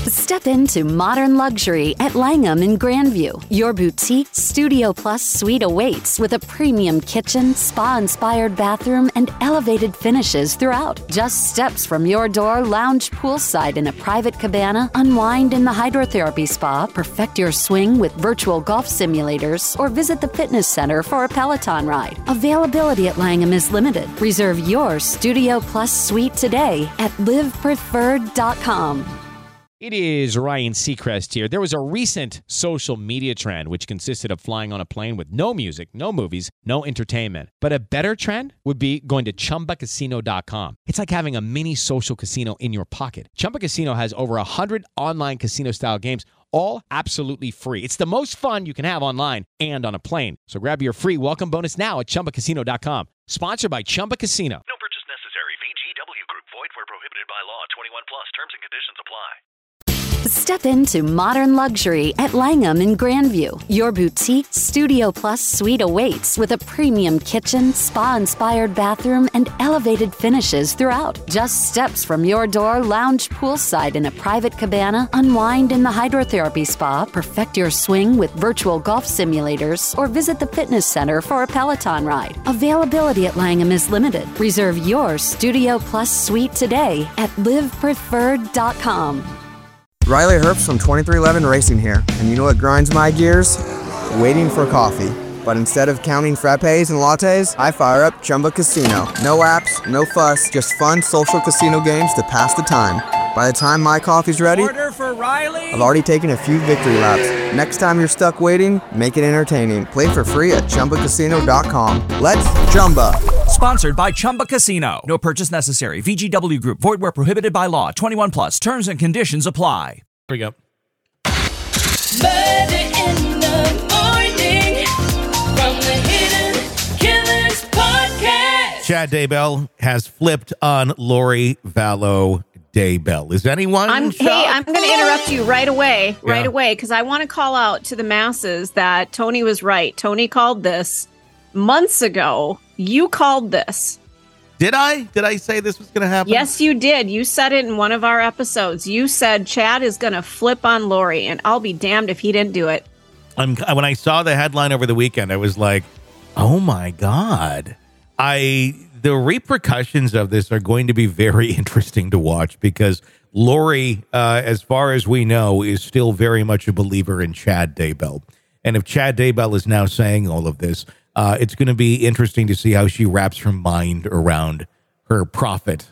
Step into modern luxury at Langham in Grandview. Your boutique Studio Plus suite awaits with a premium kitchen, spa-inspired bathroom, and elevated finishes throughout. Just steps from your door, lounge poolside in a private cabana, unwind in the hydrotherapy spa, perfect your swing with virtual golf simulators, or visit the fitness center for a Peloton ride. Availability at Langham is limited. Reserve your Studio Plus suite today at livepreferred.com. It is Ryan Seacrest here. There was a recent social media trend which consisted of flying on a plane with no music, no movies, no entertainment. But a better trend would be going to ChumbaCasino.com. It's like having a mini social casino in your pocket. Chumba Casino has over 100 online casino-style games, all absolutely free. It's the most fun you can have online and on a plane. So grab your free welcome bonus now at ChumbaCasino.com. Sponsored by Chumba Casino. No purchase necessary. VGW Group. Void where prohibited by law. 21 plus. Terms and conditions apply. Step into modern luxury at Langham in Grandview. Your boutique Studio Plus suite awaits with a premium kitchen, spa-inspired bathroom, and elevated finishes throughout. Just steps from your door, lounge poolside in a private cabana, unwind in the hydrotherapy spa, perfect your swing with virtual golf simulators, or visit the fitness center for a Peloton ride. Availability at Langham is limited. Reserve your Studio Plus suite today at livepreferred.com. Riley Herbst from 2311 Racing here, and you know what grinds my gears? Waiting for coffee. But instead of counting frappes and lattes, I fire up Chumba Casino. No apps, no fuss, just fun social casino games to pass the time. By the time my coffee's ready, order for Riley. I've already taken a few victory laps. Next time you're stuck waiting, make it entertaining. Play for free at ChumbaCasino.com. Let's Chumba. Sponsored by Chumba Casino. No purchase necessary. VGW Group. Void where prohibited by law. 21 plus. Terms and conditions apply. Here we go. Murder in the morning from the Hidden Killers podcast. Chad Daybell has flipped on Lori Vallow Daybell. Is anyone shocked? Hey, I'm going to interrupt you right away, because I want to call out to the masses that Tony was right. Tony called this months ago. You called this. Did I? Did I say this was going to happen? Yes, you did. You said it in one of our episodes. You said Chad is going to flip on Lori, and I'll be damned if he didn't do it. When I saw the headline over the weekend, I was like, oh my God. The repercussions of this are going to be very interesting to watch because Lori, as far as we know, is still very much a believer in Chad Daybell. And if Chad Daybell is now saying all of this, it's going to be interesting to see how she wraps her mind around her prophet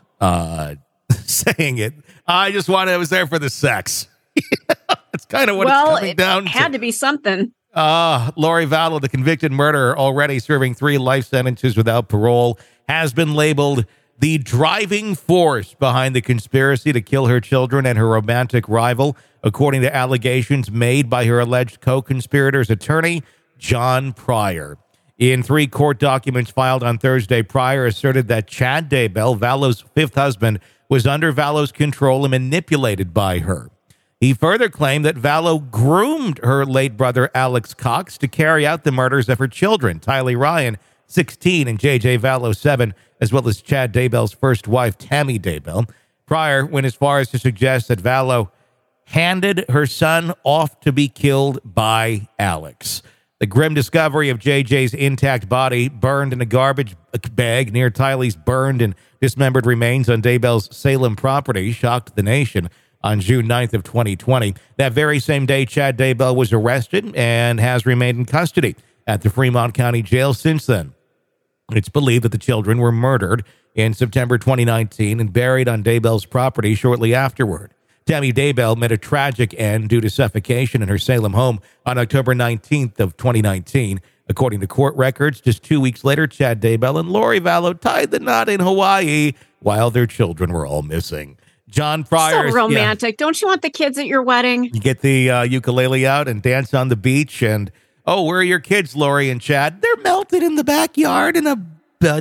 saying it. I was there for the sex. That's kind of what it's coming down to. Well, it had to be something. Lori Vallow, the convicted murderer, already serving 3 life sentences without parole, has been labeled the driving force behind the conspiracy to kill her children and her romantic rival, according to allegations made by her alleged co-conspirator's attorney, John Pryor. In 3 court documents filed on Thursday, Pryor asserted that Chad Daybell, Vallow's 5th husband, was under Vallow's control and manipulated by her. He further claimed that Vallow groomed her late brother, Alex Cox, to carry out the murders of her children, Tylee Ryan, 16, and J.J. Vallow, 7, as well as Chad Daybell's first wife, Tammy Daybell. Pryor went as far as to suggest that Vallow handed her son off to be killed by Alex. The grim discovery of JJ's intact body burned in a garbage bag near Tylee's burned and dismembered remains on Daybell's Salem property shocked the nation on June 9th of 2020. That very same day, Chad Daybell was arrested and has remained in custody at the Fremont County Jail since then. It's believed that the children were murdered in September 2019 and buried on Daybell's property shortly afterward. Tammy Daybell met a tragic end due to suffocation in her Salem home on October 19th of 2019. According to court records, just 2 weeks later, Chad Daybell and Lori Vallow tied the knot in Hawaii while their children were all missing. John Pryor. So romantic. Don't you want the kids at your wedding? You get the ukulele out and dance on the beach and, oh, where are your kids, Lori and Chad? They're melted in the backyard in a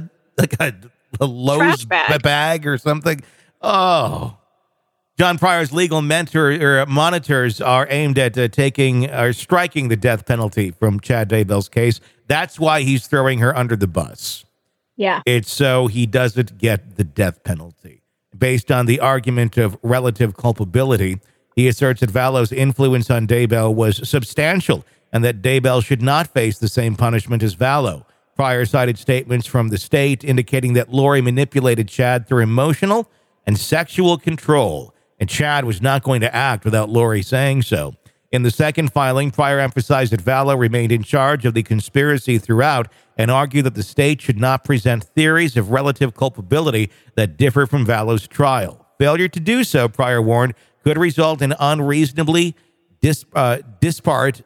Lowe's bag or something. Oh. John Pryor's legal monitors are aimed at striking the death penalty from Chad Daybell's case. That's why he's throwing her under the bus. Yeah. It's so he doesn't get the death penalty. Based on the argument of relative culpability, He asserts that Vallow's influence on Daybell was substantial and that Daybell should not face the same punishment as Vallow. Pryor cited statements from the state indicating that Lori manipulated Chad through emotional and sexual control, and Chad was not going to act without Lori saying so. In the second filing, Pryor emphasized that Vallow remained in charge of the conspiracy throughout and argued that the state should not present theories of relative culpability that differ from Vallow's trial. Failure to do so, Pryor warned, could result in unreasonably disparate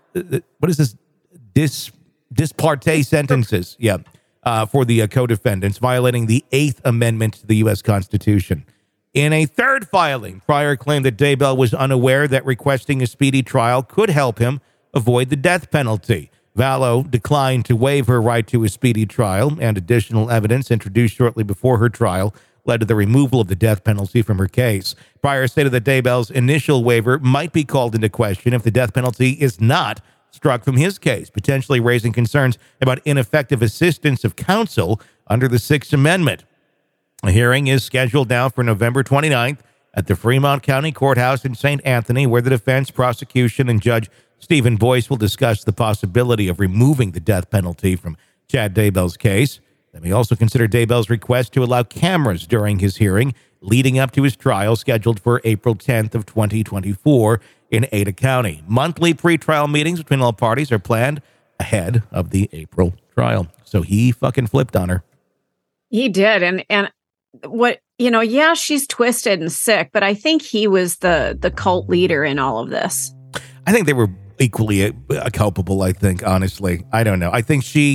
sentences for the co-defendants, violating the 8th Amendment to the U.S. Constitution. In a third filing, Pryor claimed that Daybell was unaware that requesting a speedy trial could help him avoid the death penalty. Vallow declined to waive her right to a speedy trial, and additional evidence introduced shortly before her trial led to the removal of the death penalty from her case. Pryor stated that Daybell's initial waiver might be called into question if the death penalty is not struck from his case, potentially raising concerns about ineffective assistance of counsel under the 6th Amendment. A hearing is scheduled now for November 29th at the Fremont County Courthouse in St. Anthony, where the defense, prosecution, and Judge Stephen Boyce will discuss the possibility of removing the death penalty from Chad Daybell's case. They may also consider Daybell's request to allow cameras during his hearing leading up to his trial, scheduled for April 10th of 2024 in Ada County. Monthly pretrial meetings between all parties are planned ahead of the April trial. So he fucking flipped on her. He did. And what, she's twisted and sick, but I think he was the cult leader in all of this. I think they were equally culpable, I think, honestly. I don't know. I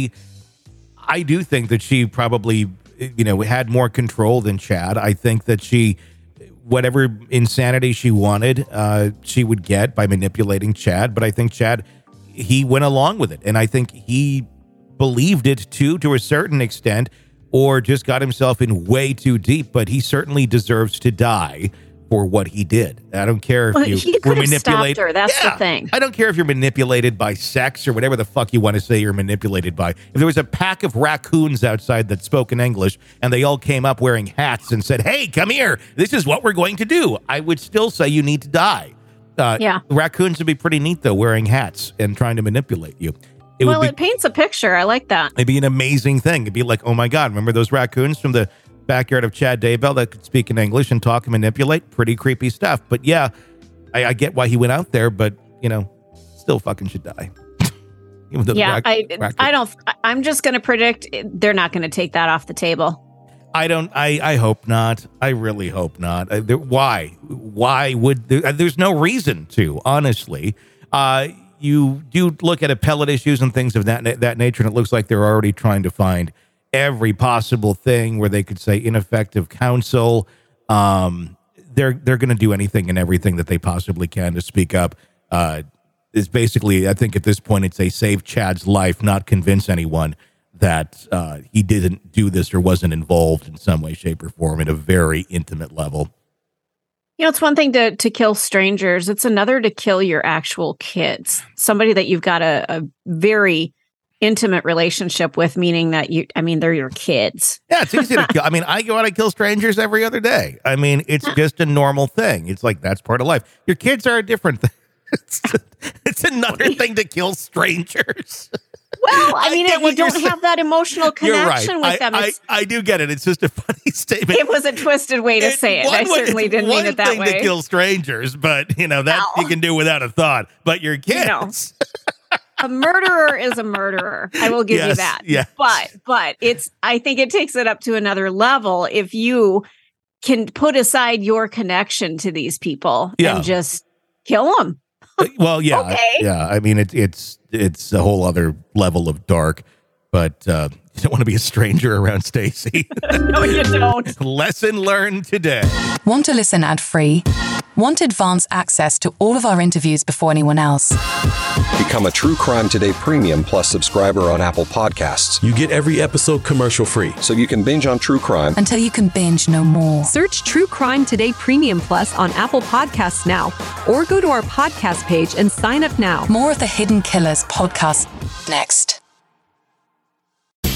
do think that she probably, had more control than Chad. I think that whatever insanity she wanted, she would get by manipulating Chad. But I think Chad, he went along with it. And I think he believed it too, to a certain extent, or just got himself in way too deep. But he certainly deserves to die for what he did. I don't care if you were manipulated. Her. That's the thing. I don't care if you're manipulated by sex or whatever the fuck you want to say you're manipulated by. If there was a pack of raccoons outside that spoke in English and they all came up wearing hats and said, "Hey, come here. This is what we're going to do," I would still say you need to die. Raccoons would be pretty neat, though, wearing hats and trying to manipulate you. It paints a picture. I like that. It'd be an amazing thing. It'd be like, oh my God, remember those raccoons from the backyard of Chad Daybell that could speak in English and talk and manipulate? Pretty creepy stuff. But yeah, I get why he went out there, but, still fucking should die. I'm just going to predict they're not going to take that off the table. I hope not. I really hope not. Why? Why would there's no reason to, honestly. You do look at appellate issues and things of that nature, and it looks like they're already trying to find every possible thing where they could say ineffective counsel. They're going to do anything and everything that they possibly can to speak up. Is basically, I think at this point, it's a save Chad's life, not convince anyone that he didn't do this or wasn't involved in some way, shape, or form at a very intimate level. It's one thing to kill strangers. It's another to kill your actual kids. Somebody that you've got a very intimate relationship with, meaning that they're your kids. Yeah, it's easy to kill. I go out and kill strangers every other day. It's just a normal thing. It's like, that's part of life. Your kids are a different thing. It's another thing to kill strangers. Well, you don't have that emotional connection with them. I do get it. It's just a funny statement. It was a twisted way to say it. I certainly didn't mean it that way. One thing to kill strangers, but, that you can do without a thought. But your kids... A murderer is a murderer. I will give you that. Yes. But I think it takes it up to another level if you can put aside your connection to these people and just kill them. Well, yeah. Okay. Yeah. It's a whole other level of dark, but you don't want to be a stranger around Stacey. No, you don't. Lesson learned today. Want to listen ad-free? Want advanced access to all of our interviews before anyone else? Become a True Crime Today Premium Plus subscriber on Apple Podcasts. You get every episode commercial-free. So you can binge on true crime until you can binge no more. Search True Crime Today Premium Plus on Apple Podcasts now, or go to our podcast page and sign up now. More of the Hidden Killers podcast next.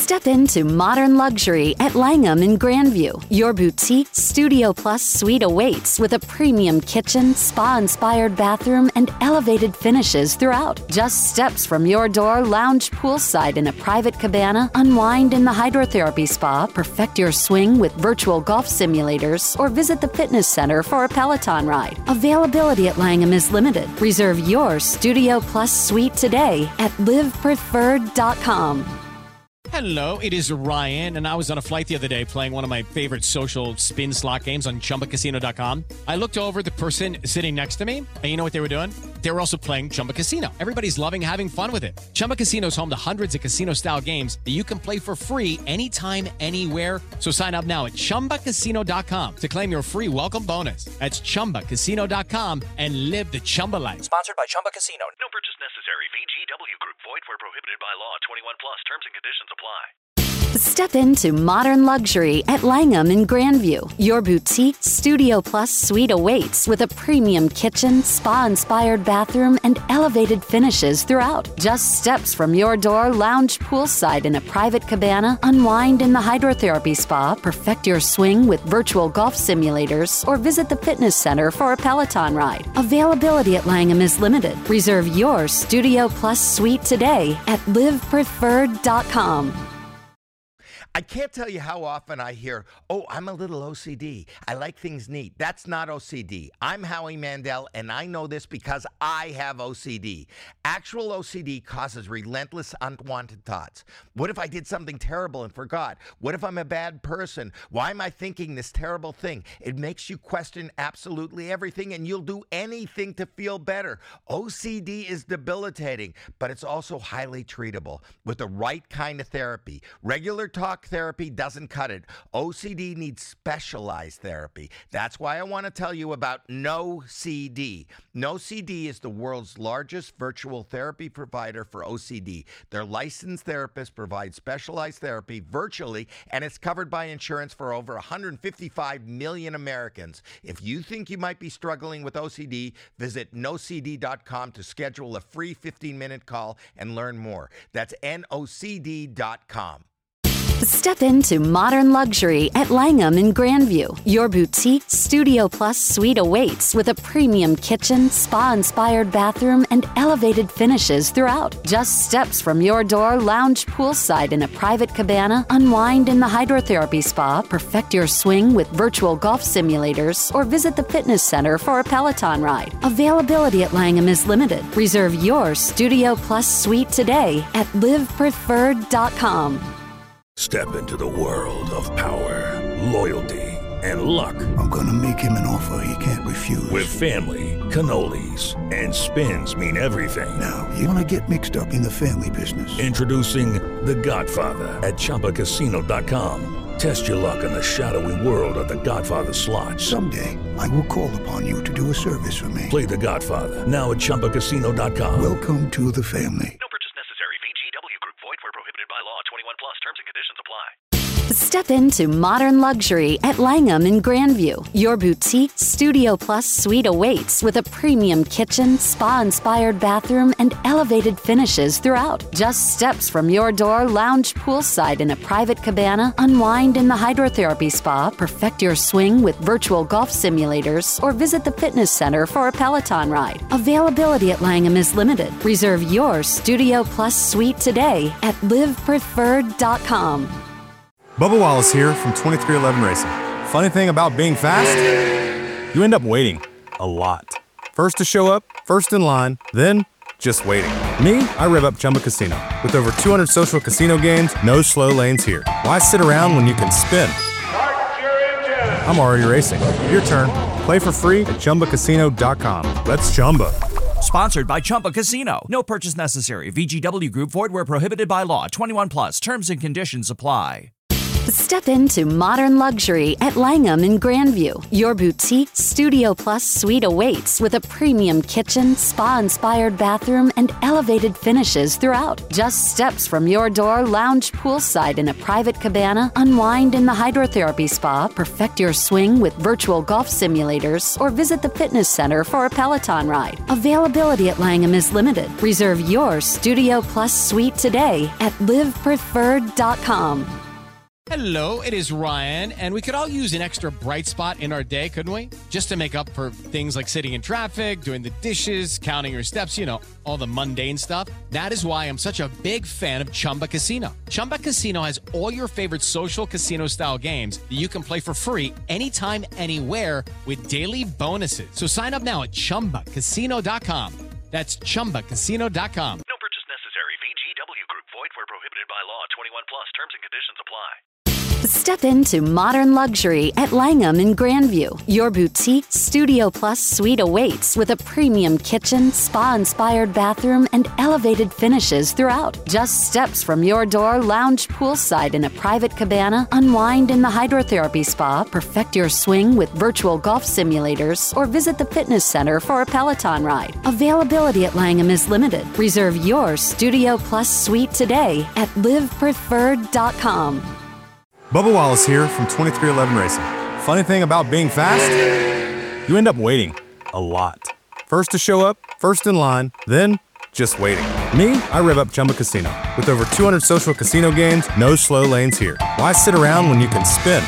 Step into modern luxury at Langham in Grandview. Your boutique Studio Plus suite awaits with a premium kitchen, spa-inspired bathroom, and elevated finishes throughout. Just steps from your door, lounge poolside in a private cabana, unwind in the hydrotherapy spa, perfect your swing with virtual golf simulators, or visit the fitness center for a Peloton ride. Availability at Langham is limited. Reserve your Studio Plus suite today at livepreferred.com. Hello, it is Ryan, and I was on a flight the other day playing one of my favorite social spin slot games on ChumbaCasino.com. I looked over at the person sitting next to me, and you know what they were doing? They were also playing Chumba Casino. Everybody's loving having fun with it. Chumba Casino is home to hundreds of casino-style games that you can play for free anytime, anywhere. So sign up now at ChumbaCasino.com to claim your free welcome bonus. That's ChumbaCasino.com and live the Chumba life. Sponsored by Chumba Casino. No purchase necessary. VGW Group. Void where prohibited by law. 21 plus. Terms and conditions apply. Step into modern luxury at Langham in Grandview. Your boutique Studio Plus suite awaits with a premium kitchen, spa-inspired bathroom, and elevated finishes throughout. Just steps from your door, lounge poolside in a private cabana, unwind in the hydrotherapy spa, perfect your swing with virtual golf simulators, or visit the fitness center for a Peloton ride. Availability at Langham is limited. Reserve your Studio Plus suite today at livepreferred.com. I can't tell you how often I hear, oh, I'm a little OCD. I like things neat. That's not OCD. I'm Howie Mandel, and I know this because I have OCD. Actual OCD causes relentless, unwanted thoughts. What if I did something terrible and forgot? What if I'm a bad person? Why am I thinking this terrible thing? It makes you question absolutely everything, and you'll do anything to feel better. OCD is debilitating, but it's also highly treatable with the right kind of therapy. Regular talk therapy doesn't cut it. OCD needs specialized therapy. That's why I want to tell you about NoCD. NoCD is the world's largest virtual therapy provider for OCD. Their licensed therapists provide specialized therapy virtually, and it's covered by insurance for over 155 million Americans. If you think you might be struggling with OCD, visit nocd.com to schedule a free 15-minute call and learn more. That's nocd.com. Step into modern luxury at Langham in Grandview. Your boutique Studio Plus suite awaits with a premium kitchen, spa-inspired bathroom, and elevated finishes throughout. Just steps from your door, lounge poolside in a private cabana, unwind in the hydrotherapy spa, perfect your swing with virtual golf simulators, or visit the fitness center for a Peloton ride. Availability at Langham is limited. Reserve your Studio Plus suite today at livepreferred.com. Step into the world of power, loyalty, and luck. I'm gonna make him an offer he can't refuse. With family, cannolis, and spins mean everything. Now, you wanna get mixed up in the family business. Introducing The Godfather at ChumbaCasino.com. Test your luck in the shadowy world of The Godfather slot. Someday, I will call upon you to do a service for me. Play The Godfather now at ChumbaCasino.com. Welcome to the family. No purchase necessary. VGW Group. Void where prohibited by law. 21 plus. Terms and conditions apply. Step into modern luxury at Langham in Grandview. Your boutique Studio Plus suite awaits with a premium kitchen, spa-inspired bathroom, and elevated finishes throughout. Just steps from your door, lounge poolside in a private cabana, unwind in the hydrotherapy spa, perfect your swing with virtual golf simulators, or visit the fitness center for a Peloton ride. Availability at Langham is limited. Reserve your Studio Plus suite today at livepreferred.com. Bubba Wallace here from 2311 Racing. Funny thing about being fast, you end up waiting a lot. First to show up, first in line, then just waiting. Me, I rev up Chumba Casino. With over 200 social casino games, no slow lanes here. Why sit around when you can spin? I'm already racing. Your turn. Play for free at ChumbaCasino.com. Let's Chumba. Sponsored by Chumba Casino. No purchase necessary. VGW Group. Void where prohibited by law. 21 plus. Terms and conditions apply. Step into modern luxury at Langham in Grandview. Your boutique Studio Plus suite awaits with a premium kitchen, spa-inspired bathroom, and elevated finishes throughout. Just steps from your door, lounge poolside in a private cabana, unwind in the hydrotherapy spa, perfect your swing with virtual golf simulators, or visit the fitness center for a Peloton ride. Availability at Langham is limited. Reserve your Studio Plus suite today at livepreferred.com. Hello, it is Ryan, and we could all use an extra bright spot in our day, couldn't we? Just to make up for things like sitting in traffic, doing the dishes, counting your steps, you know, all the mundane stuff. That is why I'm such a big fan of Chumba Casino. Chumba Casino has all your favorite social casino-style games that you can play for free anytime, anywhere with daily bonuses. So sign up now at ChumbaCasino.com. That's ChumbaCasino.com. No purchase necessary. VGW Group. Void where prohibited by law. 21 plus. Terms and conditions apply. Step into modern luxury at Langham in Grandview. Your boutique Studio Plus suite awaits with a premium kitchen, spa-inspired bathroom, and elevated finishes throughout. Just steps from your door, lounge poolside in a private cabana, unwind in the hydrotherapy spa, perfect your swing with virtual golf simulators, or visit the fitness center for a Peloton ride. Availability at Langham is limited. Reserve your Studio Plus suite today at livepreferred.com. Bubba Wallace here from 2311 Racing. Funny thing about being fast? You end up waiting a lot. First to show up, first in line, then just waiting. Me, I rev up Chumba Casino. With over 200 social casino games, no slow lanes here. Why sit around when you can spin?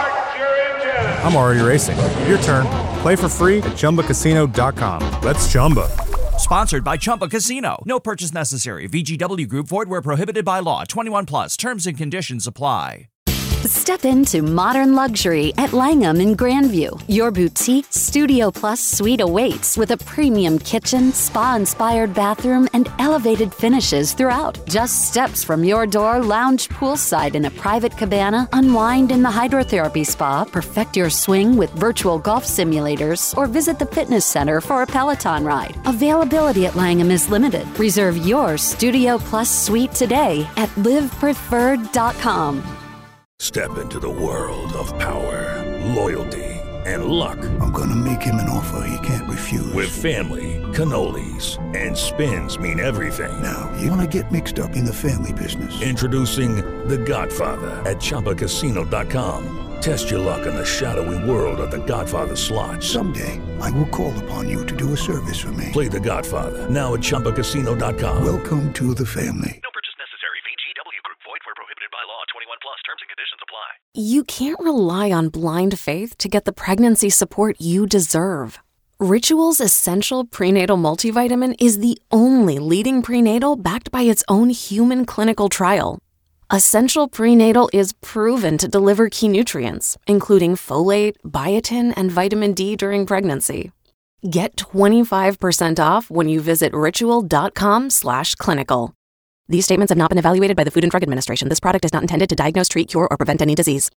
I'm already racing. Your turn. Play for free at ChumbaCasino.com. Let's Chumba. Sponsored by Chumba Casino. No purchase necessary. VGW Group. Void where prohibited by law. 21 plus. Terms and conditions apply. Step into modern luxury at Langham in Grandview. Your boutique Studio Plus suite awaits with a premium kitchen, spa-inspired bathroom, and elevated finishes throughout. Just steps from your door, lounge poolside in a private cabana, unwind in the hydrotherapy spa, perfect your swing with virtual golf simulators, or visit the fitness center for a Peloton ride. Availability at Langham is limited. Reserve your Studio Plus suite today at livepreferred.com. Step into the world of power, loyalty, and luck. I'm gonna make him an offer he can't refuse. With family, cannolis, and spins mean everything. Now, you wanna get mixed up in the family business. Introducing The Godfather at ChumbaCasino.com. Test your luck in the shadowy world of The Godfather slot. Someday, I will call upon you to do a service for me. Play The Godfather now at ChumbaCasino.com. Welcome to the family. No purchase necessary. VGW Group. Void where prohibited by law. 21 plus. Terms and conditions apply. You can't rely on blind faith to get the pregnancy support you deserve. Ritual's Essential Prenatal Multivitamin is the only leading prenatal backed by its own human clinical trial. Essential Prenatal is proven to deliver key nutrients, including folate, biotin, and vitamin D during pregnancy. Get 25% off when you visit ritual.com/clinical. These statements have not been evaluated by the Food and Drug Administration. This product is not intended to diagnose, treat, cure, or prevent any disease.